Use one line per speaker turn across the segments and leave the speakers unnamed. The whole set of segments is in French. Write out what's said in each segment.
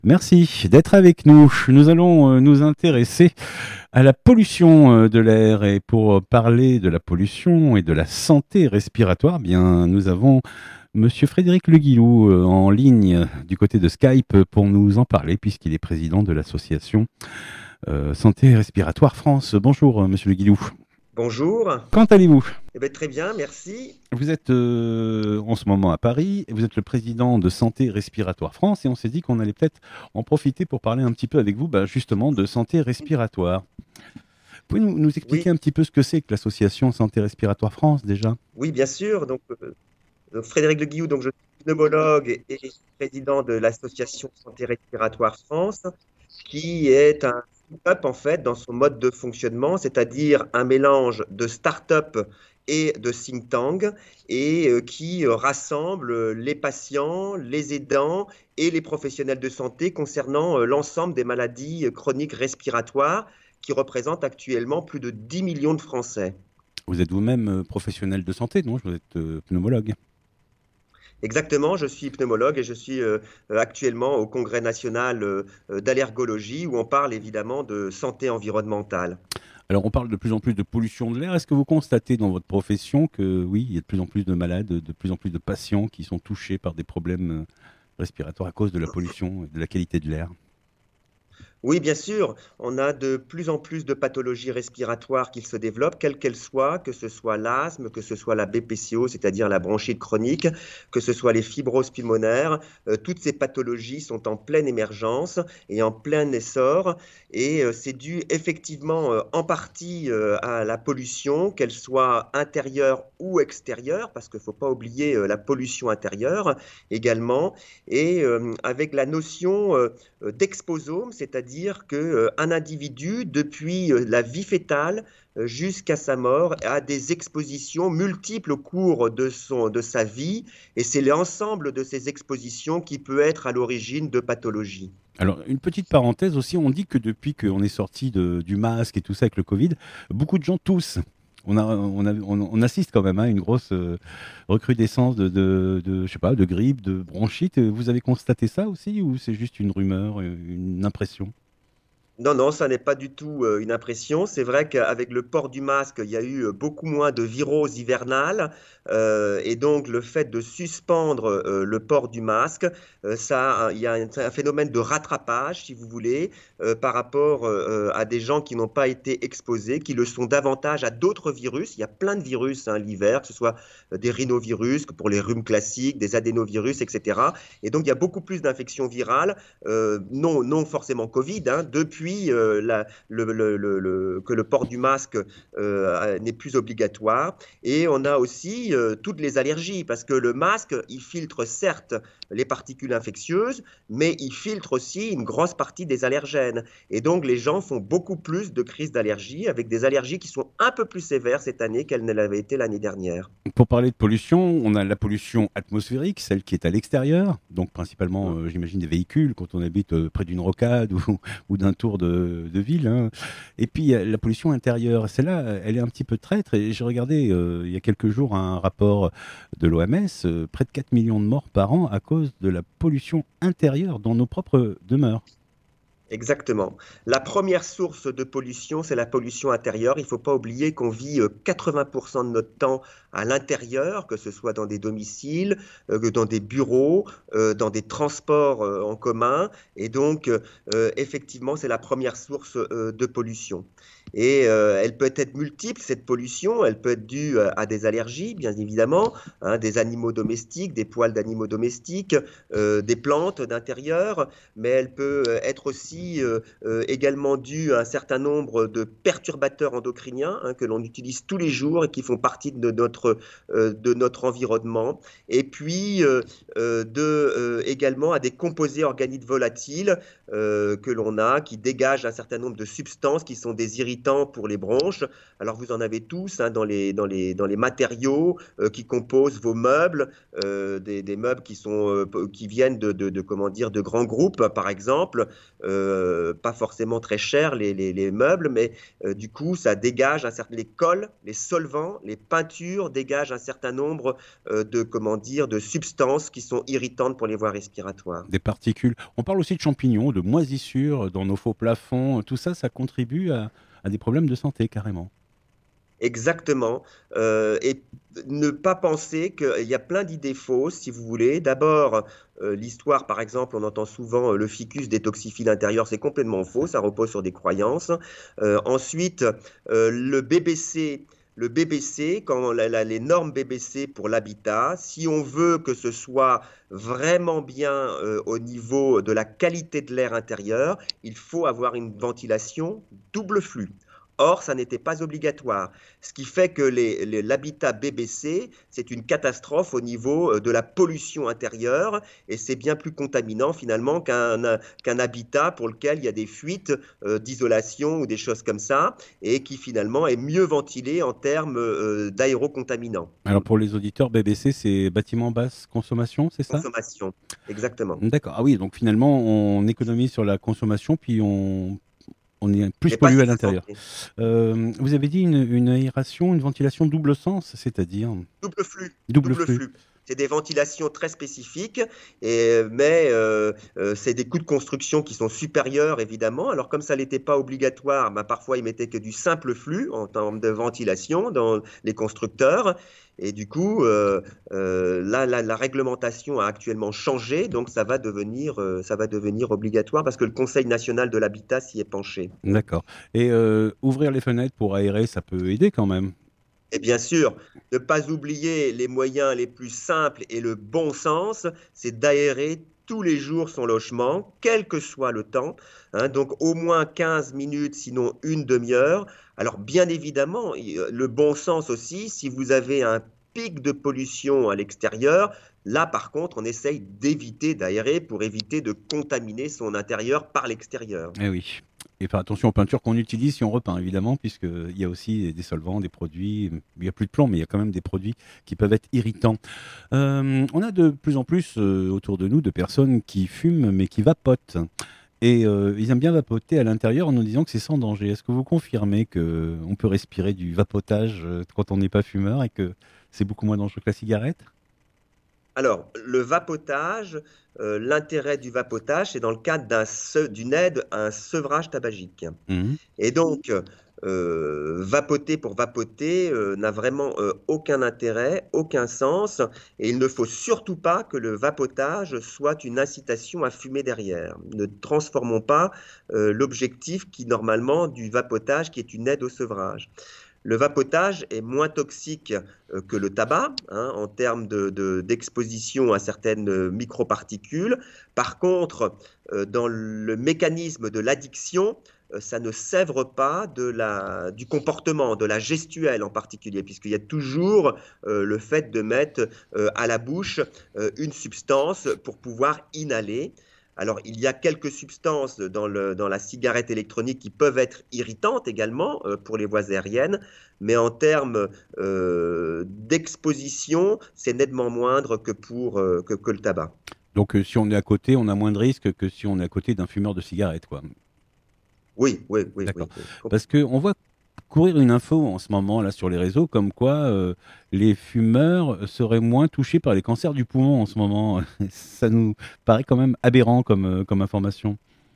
Merci d'être avec nous. Nous allons nous intéresser à la pollution de l'air. Et pour parler de la pollution et de la santé respiratoire, bien, nous avons Monsieur Frédéric Le Guilou en ligne du côté de Skype pour nous en parler, puisqu'il est président de l'association Santé Respiratoire France. Bonjour, Monsieur Le Guilou.
Bonjour.
Comment allez-vous?
Eh bien, très bien, merci.
Vous êtes en ce moment à Paris, et vous êtes le président de Santé Respiratoire France, et on s'est dit qu'on allait peut-être en profiter pour parler un petit peu avec vous, justement, de santé respiratoire. Vous pouvez nous expliquer
Oui,
un petit peu ce que c'est que l'association Santé Respiratoire France, déjà?
oui, bien sûr. Donc, Frédéric Le Guillou, donc je suis pneumologue et président de l'association Santé Respiratoire France, qui est un start-up en fait dans son mode de fonctionnement, c'est-à-dire un mélange de start-up et de think tank, et qui rassemble les patients, les aidants et les professionnels de santé concernant l'ensemble des maladies chroniques respiratoires, qui représentent actuellement plus de 10 millions de Français.
Vous êtes vous-même professionnel de santé, non? Vous êtes pneumologue.
Exactement, je suis pneumologue et je suis actuellement au Congrès national d'allergologie, où on parle évidemment de santé environnementale.
Alors, on parle de plus en plus de pollution de l'air. Est-ce que vous constatez dans votre profession que, oui, il y a de plus en plus de malades, de plus en plus de patients qui sont touchés par des problèmes respiratoires à cause de la pollution et de la qualité de l'air?
Oui, bien sûr, on a de plus en plus de pathologies respiratoires qui se développent, quelles qu'elles soient, que ce soit l'asthme, que ce soit la BPCO, c'est-à-dire la bronchite chronique, que ce soit les fibroses pulmonaires. Toutes ces pathologies sont en pleine émergence et en plein essor. Et c'est dû effectivement en partie à la pollution, qu'elle soit intérieure ou extérieure, parce qu'il ne faut pas oublier la pollution intérieure également, et avec la notion d'exposome, c'est-à-dire qu'un individu, depuis la vie fœtale jusqu'à sa mort, a des expositions multiples au cours de sa vie, et c'est l'ensemble de ces expositions qui peut être à l'origine de pathologies.
Alors, une petite parenthèse aussi, on dit que depuis qu'on est sorti du masque et tout ça avec le Covid, beaucoup de gens toussent. On assiste quand même à une grosse recrudescence je sais pas, de grippe, de bronchite. Vous avez constaté ça aussi ou c'est juste une rumeur, une impression?
Non, non, ça n'est pas du tout une impression. C'est vrai qu'avec le port du masque, il y a eu beaucoup moins de viroses hivernales. Et donc, le fait de suspendre le port du masque, il y a un phénomène de rattrapage, si vous voulez, par rapport à des gens qui n'ont pas été exposés, qui le sont davantage à d'autres virus. Il y a plein de virus l'hiver, que ce soit des rhinovirus, que pour les rhumes classiques, des adénovirus, etc. Et donc, il y a beaucoup plus d'infections virales, non forcément Covid, depuis que le port du masque n'est plus obligatoire. Et on a aussi toutes les allergies, parce que le masque, il filtre certes les particules infectieuses, mais il filtre aussi une grosse partie des allergènes. Et donc, les gens font beaucoup plus de crises d'allergie, avec des allergies qui sont un peu plus sévères cette année qu'elles ne l'avaient été l'année dernière.
Pour parler de pollution, on a la pollution atmosphérique, celle qui est à l'extérieur, donc principalement, j'imagine, des véhicules quand on habite près d'une rocade ou d'un tour de ville, hein. Et puis, il y a la pollution intérieure. Celle-là, elle est un petit peu traître. Et j'ai regardé il y a quelques jours un rapport de l'OMS, près de 4 millions de morts par an à cause de la pollution intérieure dans nos propres demeures.
Exactement. La première source de pollution, c'est la pollution intérieure. Il ne faut pas oublier qu'on vit 80% de notre temps à l'intérieur, que ce soit dans des domiciles, dans des bureaux, dans des transports en commun. Et donc, effectivement, c'est la première source de pollution. Et elle peut être multiple, cette pollution. Elle peut être due à des allergies, bien évidemment, des animaux domestiques, des poils d'animaux domestiques, des plantes d'intérieur, mais elle peut être aussi également due à un certain nombre de perturbateurs endocriniens que l'on utilise tous les jours et qui font partie de notre environnement. Et puis également à des composés organiques volatiles que l'on a, qui dégagent un certain nombre de substances qui sont des irritants irritant pour les bronches. Alors vous en avez tous hein, dans les matériaux qui composent vos meubles, des meubles qui viennent comment dire, de grands groupes, par exemple, pas forcément très chers les meubles, mais du coup ça dégage les cols, les solvants, les peintures dégagent un certain nombre comment dire, de substances qui sont irritantes pour les voies respiratoires.
Des particules. On parle aussi de champignons, de moisissures dans nos faux plafonds. Tout ça, ça contribue à des problèmes de santé, carrément.
Exactement. Et ne pas penser qu'il y a plein d'idées fausses, si vous voulez. D'abord, l'histoire, par exemple, on entend souvent le ficus détoxifie l'intérieur, c'est complètement faux, ça repose sur des croyances. Ensuite, le BBC. Le BBC, quand les normes BBC pour l'habitat, si on veut que ce soit vraiment bien au niveau de la qualité de l'air intérieur, il faut avoir une ventilation double flux. Or, ça n'était pas obligatoire. Ce qui fait que l'habitat BBC, c'est une catastrophe au niveau de la pollution intérieure et c'est bien plus contaminant finalement qu'un habitat pour lequel il y a des fuites d'isolation ou des choses comme ça et qui finalement est mieux ventilé en termes d'aérocontaminants.
Alors pour les auditeurs, BBC, c'est bâtiment basse consommation, c'est ça?
Consommation, exactement.
D'accord. Ah oui, donc finalement, on économise sur la consommation, puis on est plus
Mais pas
pollué à
sur la
l'intérieur.
santé.
Vous avez dit une aération, une ventilation double sens, c'est-à-dire
Double flux,
double
double
flux.
flux. C'est des ventilations très spécifiques, mais c'est des coûts de construction qui sont supérieurs, évidemment. Alors, comme ça n'était pas obligatoire, bah, parfois, ils mettaient que du simple flux en termes de ventilation dans les constructeurs. Et du coup, là, la réglementation a actuellement changé, donc ça va devenir obligatoire parce que le Conseil national de l'habitat s'y est penché.
D'accord. Et ouvrir les fenêtres pour aérer, ça peut aider quand même.
Et bien sûr, ne pas oublier les moyens les plus simples et le bon sens, c'est d'aérer tous les jours son logement, quel que soit le temps, hein, donc au moins 15 minutes, sinon une demi-heure. Alors bien évidemment, le bon sens aussi, si vous avez un pic de pollution à l'extérieur, là par contre, on essaye d'éviter d'aérer pour éviter de contaminer son intérieur par l'extérieur.
Eh oui. Et faire attention aux peintures qu'on utilise si on repeint, évidemment, puisqu'il y a aussi des solvants, des produits. Il n'y a plus de plomb, mais il y a quand même des produits qui peuvent être irritants. On a de plus en plus autour de nous de personnes qui fument, mais qui vapotent. Et ils aiment bien vapoter à l'intérieur en nous disant que c'est sans danger. Est-ce que vous confirmez qu'on peut respirer du vapotage quand on n'est pas fumeur et que c'est beaucoup moins dangereux que la cigarette?
Alors, le vapotage, l'intérêt du vapotage, c'est dans le cadre d'une aide à un sevrage tabagique.
Mhm.
Et donc, vapoter pour vapoter n'a vraiment aucun intérêt, aucun sens, et il ne faut surtout pas que le vapotage soit une incitation à fumer derrière. Ne transformons pas l'objectif qui, normalement, du vapotage, qui est une aide au sevrage. Le vapotage est moins toxique que le tabac hein, en termes d'exposition à certaines microparticules. Par contre, dans le mécanisme de l'addiction, ça ne sèvre pas du comportement, de la gestuelle en particulier, puisqu'il y a toujours le fait de mettre à la bouche une substance pour pouvoir inhaler. Alors, il y a quelques substances dans la cigarette électronique qui peuvent être irritantes également pour les voies aériennes, mais en termes d'exposition, c'est nettement moindre que le tabac.
Donc si on est à côté, on a moins de risques que si on est à côté d'un fumeur de cigarette, quoi.
Oui.
D'accord.
Oui.
Parce qu'on voit courir une info en ce moment là sur les réseaux comme quoi les fumeurs seraient moins touchés par les cancers du poumon en ce moment. Ça nous paraît quand même aberrant comme information.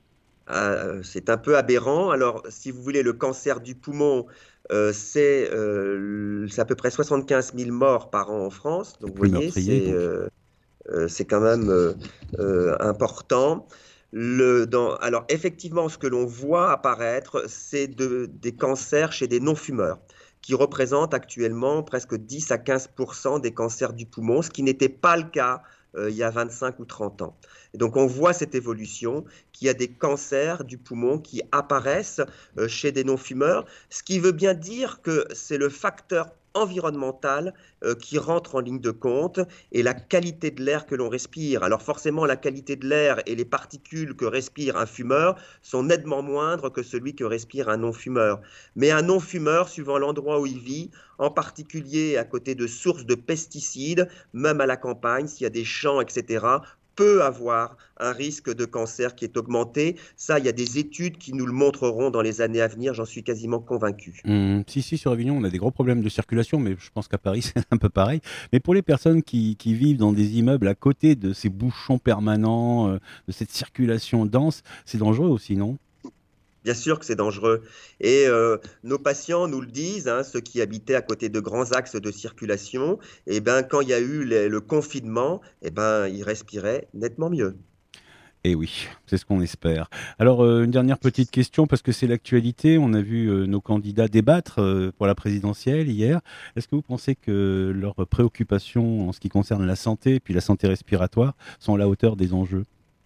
C'est un peu aberrant. Alors, si vous voulez, le cancer du poumon, c'est à peu près 75 000 morts par an en France. Donc, vous
Plus
voyez,
meurtrier.
c'est quand même important. Alors, effectivement, ce que l'on voit apparaître, c'est des cancers chez des non-fumeurs, qui représentent actuellement presque 10 à 15% des cancers du poumon, ce qui n'était pas le cas il y a 25 ou 30 ans. Et donc, on voit cette évolution, qu'il y a des cancers du poumon qui apparaissent chez des non-fumeurs, ce qui veut bien dire que c'est le facteur environnementales qui rentrent en ligne de compte et la qualité de l'air que l'on respire. Alors forcément, la qualité de l'air et les particules que respire un fumeur sont nettement moindres que celui que respire un non-fumeur. Mais un non-fumeur, suivant l'endroit où il vit, en particulier à côté de sources de pesticides, même à la campagne, s'il y a des champs, etc., peut avoir un risque de cancer qui est augmenté. Ça, il y a des études qui nous le montreront dans les années à venir, j'en suis quasiment convaincu.
Si, sur Avignon, on a des gros problèmes de circulation, mais je pense qu'à Paris, c'est un peu pareil. Mais pour les personnes qui vivent dans des immeubles à côté de ces bouchons permanents, de cette circulation dense, c'est dangereux aussi, non?
Bien sûr que c'est dangereux. Et nos patients nous le disent, hein, ceux qui habitaient à côté de grands axes de circulation, eh ben, quand il y a eu le confinement, eh ben, ils respiraient nettement mieux.
Eh oui, c'est ce qu'on espère. Alors, une dernière petite question, parce que c'est l'actualité. On a vu nos candidats débattre pour la présidentielle hier. Est-ce que vous pensez que leurs préoccupations en ce qui concerne la santé, puis la santé respiratoire, sont à la hauteur des enjeux?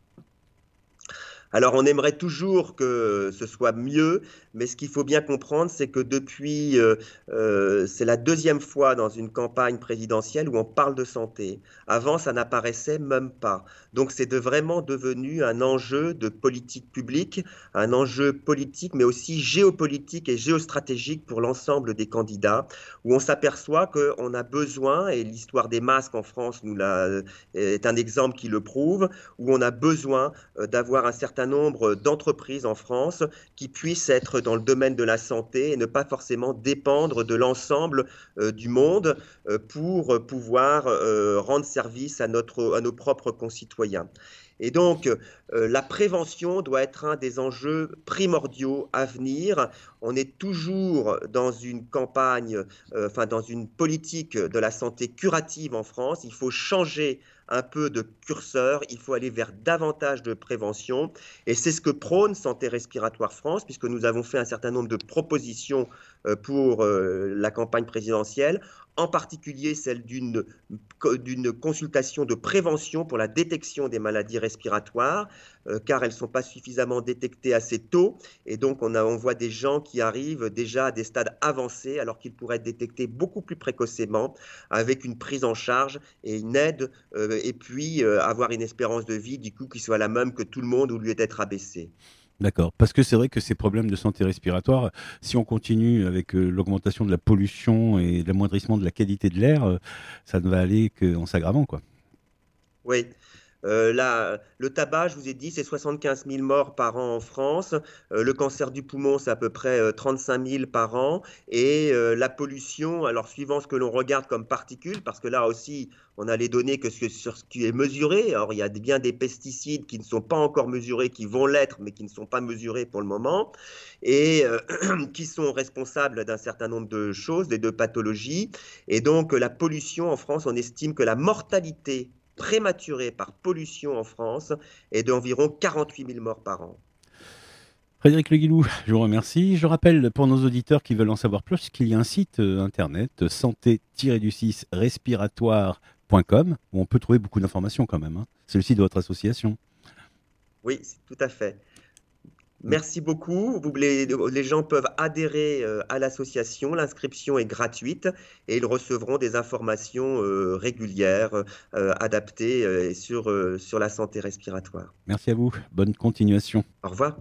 Alors, on aimerait toujours que ce soit mieux, mais ce qu'il faut bien comprendre, c'est que depuis, c'est la deuxième fois dans une campagne présidentielle où on parle de santé. Avant, ça n'apparaissait même pas. Donc, vraiment devenu un enjeu de politique publique, un enjeu politique, mais aussi géopolitique et géostratégique pour l'ensemble des candidats, où on s'aperçoit qu'on a besoin, et l'histoire des masques en France est un exemple qui le prouve, où on a besoin d'avoir un certain nombre d'entreprises en France qui puissent être dans le domaine de la santé et ne pas forcément dépendre de l'ensemble du monde pour pouvoir rendre service à nos propres concitoyens. Et donc, la prévention doit être un des enjeux primordiaux à venir. On est toujours dans une campagne, dans une politique de la santé curative en France. Il faut changer un peu de curseur, il faut aller vers davantage de prévention. Et c'est ce que prône Santé Respiratoire France, puisque nous avons fait un certain nombre de propositions pour la campagne présidentielle, en particulier celle d'une consultation de prévention pour la détection des maladies respiratoires, car elles ne sont pas suffisamment détectées assez tôt. Et donc, on voit des gens qui arrivent déjà à des stades avancés, alors qu'ils pourraient être détectés beaucoup plus précocement, avec une prise en charge et une aide, et puis avoir une espérance de vie, du coup, qui soit la même que tout le monde au lieu d'être abaissée.
D'accord. Parce que c'est vrai que ces problèmes de santé respiratoire, si on continue avec l'augmentation de la pollution et l'amoindrissement de la qualité de l'air, ça ne va aller qu'en s'aggravant, quoi.
Oui. Le tabac, je vous ai dit, c'est 75 000 morts par an en France. Le cancer du poumon, c'est à peu près 35 000 par an. Et la pollution, alors suivant ce que l'on regarde comme particules, parce que là aussi, on a les données sur ce qui est mesuré. Alors, il y a bien des pesticides qui ne sont pas encore mesurés, qui vont l'être, mais qui ne sont pas mesurés pour le moment, et qui sont responsables d'un certain nombre de choses, des deux pathologies. Et donc, la pollution en France, on estime que la mortalité prématurée par pollution en France est d'environ 48 000 morts par an.
Frédéric Le Guilou, je vous remercie. Je rappelle pour nos auditeurs qui veulent en savoir plus qu'il y a un site internet santé-respiratoire.com où on peut trouver beaucoup d'informations quand même, hein. C'est le site de votre association.
Oui, tout à fait. Merci beaucoup. Les gens peuvent adhérer à l'association. L'inscription est gratuite et ils recevront des informations régulières, adaptées sur la santé respiratoire.
Merci à vous. Bonne continuation.
Au revoir.